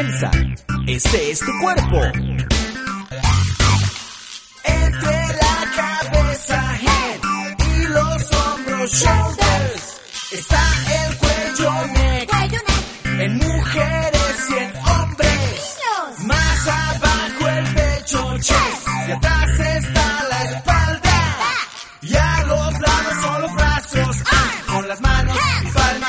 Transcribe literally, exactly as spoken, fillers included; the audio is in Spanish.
piensa, este es tu cuerpo. Entre la cabeza, head, y los hombros, shoulders, está el cuello, neck, Cuello, neck. en mujeres y en hombres. Niños. Más abajo el pecho, chest, y atrás está la espalda. Y a los lados son los brazos, ah, con las manos y palmas.